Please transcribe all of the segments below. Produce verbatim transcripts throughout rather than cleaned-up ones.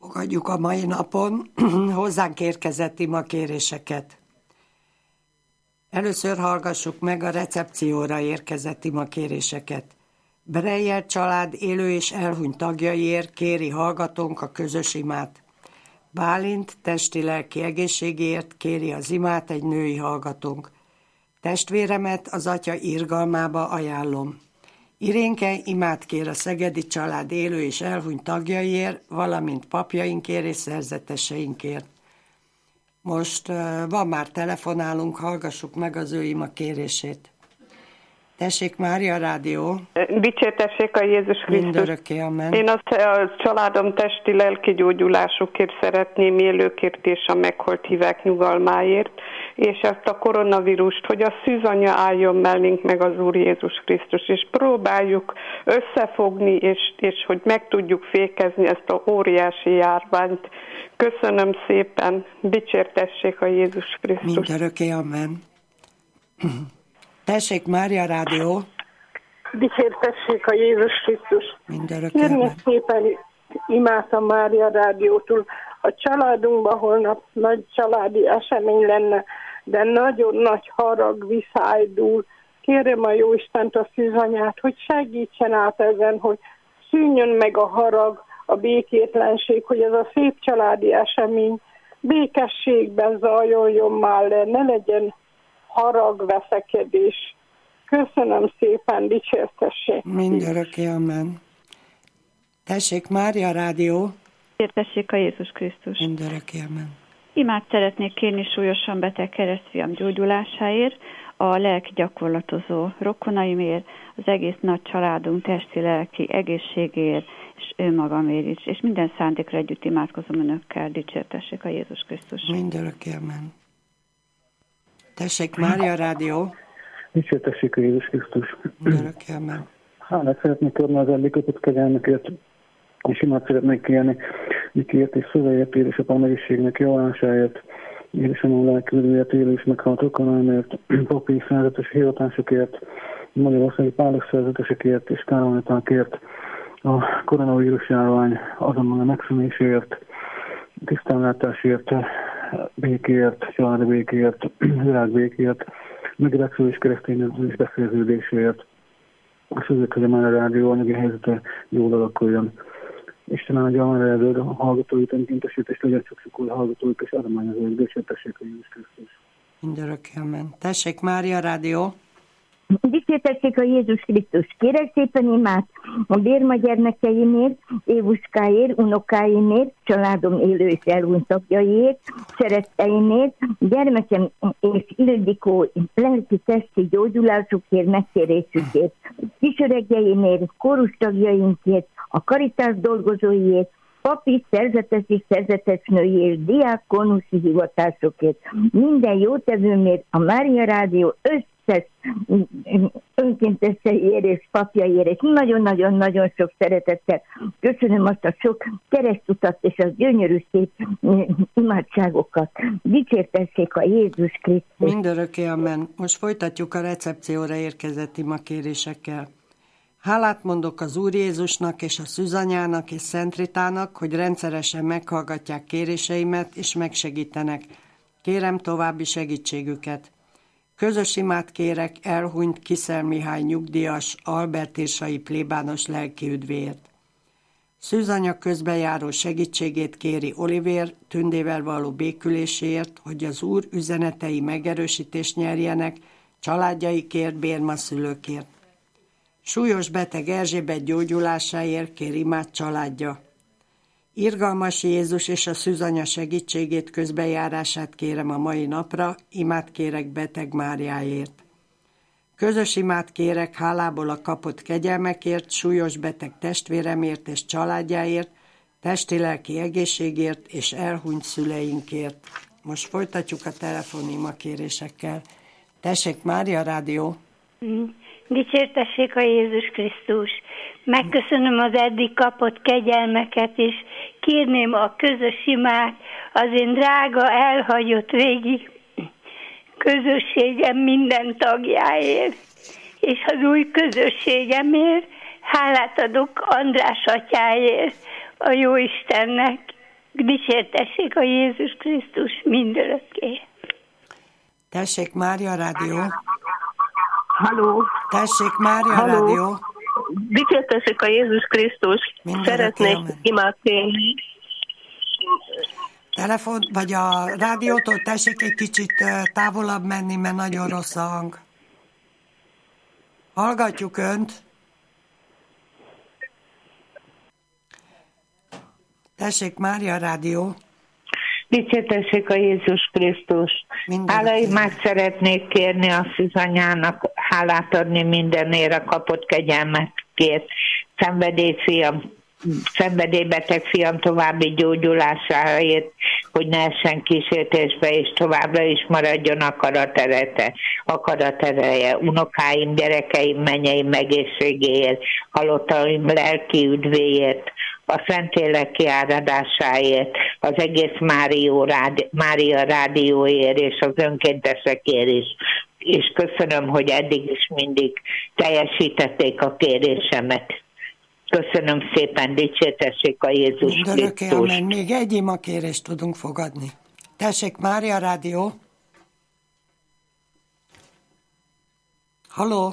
Fogadjuk a mai napon hozzánk érkezett imakéréseket. Először hallgassuk meg a recepcióra érkezett imakéréseket. Breyer család élő és elhunyt tagjaiért kéri hallgatónk a közös imát. Bálint testi-lelki egészségéért kéri az imát egy női hallgatónk. Testvéremet az atya irgalmába ajánlom. Irénke imát kér a szegedi család élő és elhunyt tagjaiért, valamint papjainkért és szerzeteseinkért. Most uh, van már telefonálunk, hallgassuk meg az ő ima kérését. Tessék, Mária Rádió. Dicsértessék a Jézus Krisztus. Mindörökké, amen. Én azt a családom testi lelki gyógyulásukért szeretném, élőkért és a meghalt hívek nyugalmáért, és ezt a koronavírust, hogy a szűzanya álljon mellénk meg az Úr Jézus Krisztus, és próbáljuk összefogni, és, és hogy meg tudjuk fékezni ezt a óriási járványt. Köszönöm szépen, dicsértessék a Jézus Krisztus. Mindörökké, amen. Tessék, Mária Rádió. Dicsértessék a Jézus Krisztus. Mindörökké, Kérni amen. szépen imát a Mária Rádiótól. A családunkban holnap nagy családi esemény lenne, de nagyon nagy harag visszaájdul. Kérem a Jóistent, a szűzanyát, hogy segítsen át ezen, hogy szűnjön meg a harag, a békétlenség, hogy ez a szép családi esemény békességben zajoljon már le, ne legyen harag, veszekedés. Köszönöm szépen, dicsértessék. Mindörökké, amen. Tessék, Mária Rádió. Dicsértessék a Jézus Krisztus. Mindörökké, amen. Imát szeretnék kérni súlyosan beteg keresztfiam gyógyulásáért, a lelki gyakorlatozó rokonaimért, az egész nagy családunk testi-lelki egészségéért, és ő magamért is. És minden szándékra együtt imádkozom önökkel. Dicsértessék a Jézus Krisztus. Mindörökké, amen. Tessék, Mária Rádió. Dicsértessék a Jézus Krisztus. Mindörökké, amen. Hálát szeretnék adni az eddig kötött kegyelmekért, és imát szeretnék kérni Mikiért és Szöveért, édesapám egészségnek javulásáért, édesanyám lelkülőért, élő és meghalt rokonaimért, papi szerzetes hivatásokért, magyarországi párok szerzetesekért és káromlítákért, a koronavírus járvány azonnal a megszűnéséért, tisztánlátásért, békéért, családi békéért, világbékéért, megreksző és keresztényezés befejeződéséért, és azért, hogy a Mária Rádió anyagi helyzete jól alakuljon. Isten áldja a Mária Rádió hallgatóit, önkéntesítést, legyen csak sok új hallgatóik, és adományozóik, dicsértessék a Jézus Krisztus. Mindörökké, amen. Tessék, Mária Rádió. Dicsértessék a Jézus Krisztus. Kérek szépen imát a Bérma gyermekeimért, Évuskáért, unokáimért, családom élő és elhunyt tagjaiért, szeretteimért, gyermekem és Ildikó lelki testi gyógyulásukért, megtérésükért, kisöregjeimért, kórus tagjainkért, a karitás dolgozóiért, papi, szerzetes és szerzetes nőiért, diákonusi hivatásokért, minden jótevőmért, a Mária Rádió összes önkénteseiért és papjaiért, és nagyon-nagyon-nagyon sok szeretettel köszönöm azt a sok keresztutat és az gyönyörű szép imádságokat. Dicsértessék a Jézus Krisztus. Mindörökké, amen. Most folytatjuk a recepcióra érkezett imakérésekkel. Hálát mondok az Úr Jézusnak és a Szűzanyának és Szent Ritának, hogy rendszeresen meghallgatják kéréseimet és megsegítenek. Kérem további segítségüket. Közös imát kérek elhunyt Kiszel Mihály nyugdíjas, albertérsai plébános lelkiüdvéért. Szűzanya közbejáró segítségét kéri Olivér Tündével való béküléséért, hogy az Úr üzenetei megerősítést nyerjenek, családjaikért, bérmaszülőkért. Súlyos beteg Erzsébet gyógyulásáért kér imát családja. Irgalmas Jézus és a Szűzanya segítségét, közbejárását kérem a mai napra, imát kérek beteg Máriáért. Közös imát kérek hálából a kapott kegyelmekért, súlyos beteg testvéremért és családjáért, testi-lelki egészségért és elhunyt szüleinkért. Most folytatjuk a telefonima kérésekkel. Tessék, Mária Rádió! Dicsértessék a Jézus Krisztus! Megköszönöm az eddig kapott kegyelmeket, és kérném a közös imát az én drága, elhagyott régi közösségem minden tagjáért, és az új közösségemért hálát adok András atyáért, a Jóistennek, Dicsértessék a Jézus Krisztus mindörökké. Tessék, Mária Rádió. Halló. Tessék, Mária Halló. Rádió. Dicsértessék a Jézus Krisztus. Mindörökké, Szeretnék amen. imádkozni. Telefon, vagy a rádiótól tessék egy kicsit távolabb menni, mert nagyon rossz a hang. Hallgatjuk Önt. Tessék, Mária Rádió. Dicsértessék a Jézus Krisztus. Hálaimát szeretnék kérni a szűzanyának, hálát adni mindenért a kapott kegyelmekért. Szenvedélyfiam, szenvedélybeteg fiam további gyógyulásáért, hogy ne essen kísértésbe, és továbbra is maradjon akaratereje, akaratereje, unokáim, gyerekeim, menyeim egészségéért, halottaim lelki üdvéért, a Szentlélek kiáradásáért, az egész Márió rádi, Mária rádióért és az önkéntesekért is. És köszönöm, hogy eddig is mindig teljesítették a kérésemet. Köszönöm szépen, dicsértessék a Jézus Mindörökké, Krisztus. amen. Még egy imakérést tudunk fogadni. Tessék, Mária Rádió. Halló?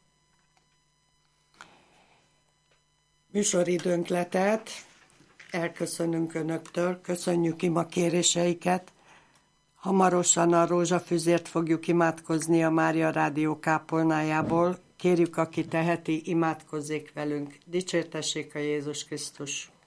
Műsoridőnk letelt, elköszönünk Önöktől, köszönjük imakéréseiket. Hamarosan a rózsafüzért fogjuk imádkozni a Mária Rádió kápolnájából. Kérjük, aki teheti, imádkozzék velünk. Dicsértessék a Jézus Krisztus!